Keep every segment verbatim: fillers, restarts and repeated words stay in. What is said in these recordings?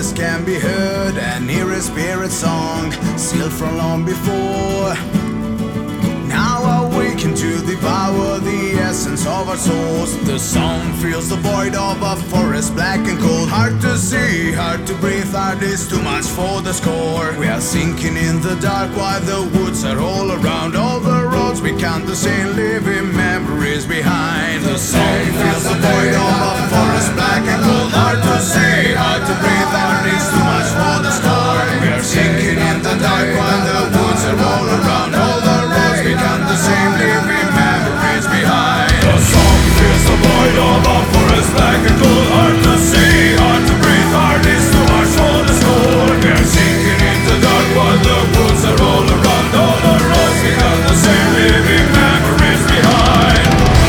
forest can be heard and hear a spirit song, sealed from long before. Now awaken to devour the essence of our souls. The song fills the void of a forest black and cold. Hard to see, hard to breathe, hard is too much for the score. We are sinking in the dark while the woods are all around. All the roads we can't see, leaving memories behind. The song fills the void of a forest black and cold. Hard to see, hard to breathe, hard is too much for the score. We are sinking in the dark while the woods are all around. All the roads become the same, leaving memories behind. The song fills the void of a forest black and cold. Hard to see, hard to breathe, hard is too much for the score. We are sinking in the dark while the woods are all around. All the roads become the same, leaving memories behind.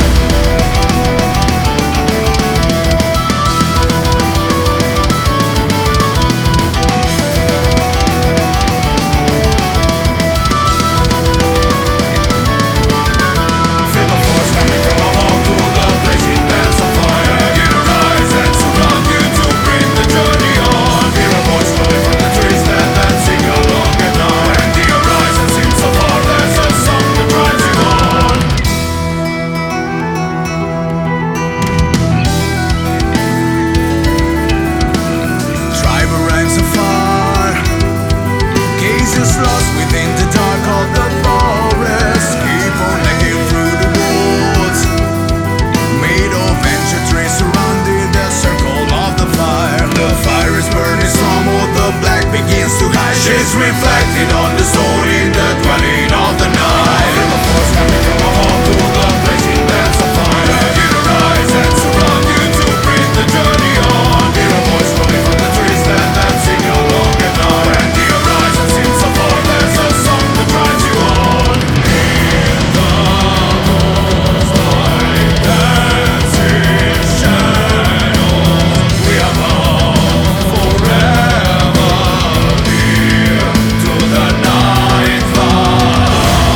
Lost within the dark of the forest, keep on necking through the woods, made of ancient trees surrounding the circle of the fire. The fire is burning some, all the black begins to hide. She's reflected on the stone in the dwelling of the night. Feel the force coming from a hall to the blazing dance of fire. Get her eyes and surround you to bring the journey on. Hear a voice calling from the trees, let them sing along at night. And the horizon seems so far, there's a song that drives you on. In the moonlight, dancing shadows, we are bound forever near to the night light.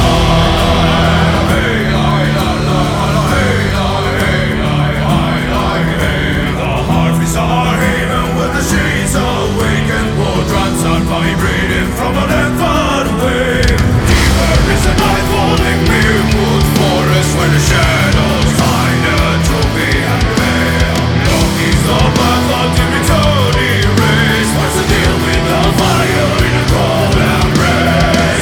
Hey, hey, la, la, la, hey, la, hey, la, hey, la, hey. The heart is our haven with the shades awakened. War drums are vibrating from a land far away. Deeper is the night falling, Mirwood forest where the shadows hide a trophy and veil. Long is the path of the return erase. What's the deal with the fire in a cold embrace?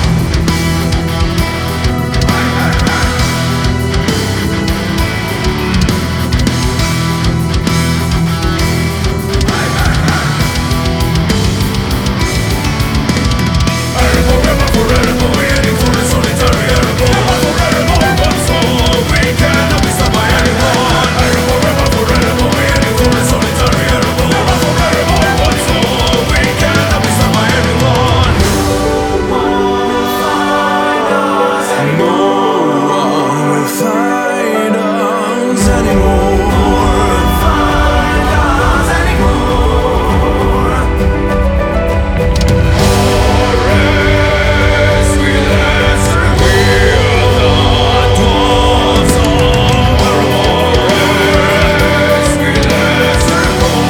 Forever, forever, waiting for the solitary arrow. Forever, once more, we cannot be stopped by anyone. Forever, forever, waiting for the solitary arrow. Forever, once more, we cannot be stopped by anyone. No one will find us anymore. Find us anymore. Forest will answer, we're the dwarves of Forest will answer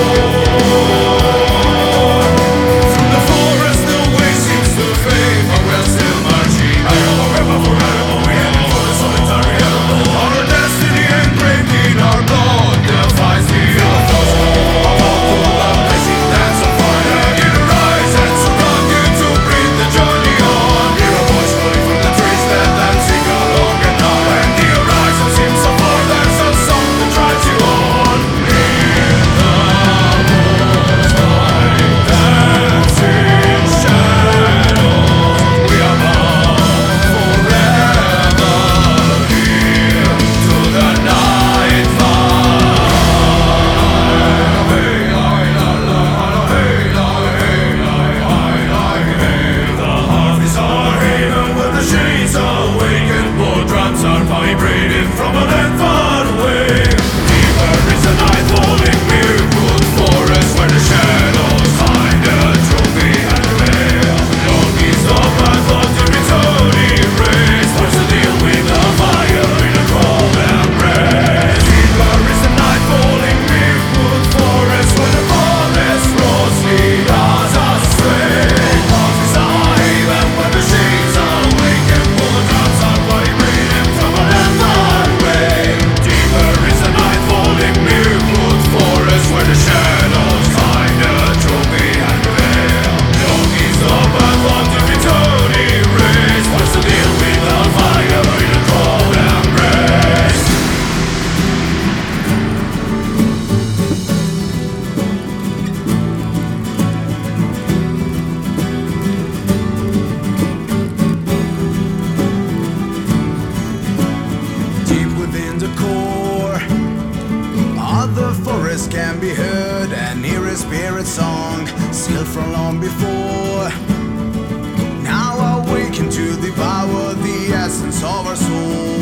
from the forest, the way seems to fade, but we're still marching. Forever, forever, we heading for the solitary arrow. Our destiny engraved in our blood defies the odds. About to a blazing dance of fire. Get her eyes and surround you to bring the journey on. Hear a voice calling from the trees, let them sing along at night. And the horizon seems so far, there's a song that drives you on. In the moonlight, dancing shadows, we are bound forever near to the night light. Hey, la, la, la, hey, la, hey, la, hey, la, hey. The heart is our haven with the shades awakened. War drums are vibrating from a land far away. Deeper is the night falling, Mirwood forest where the shadows hide a trophy and veil. Long is the path of the return erase. What's the deal with the fire in a cold embrace? Deeper is the night falling, Mirwood forest where the forest rose. deep within the core. Other forests can be heard and hear a spirit song, sealed from long before. Now awaken to devour the essence of our soul.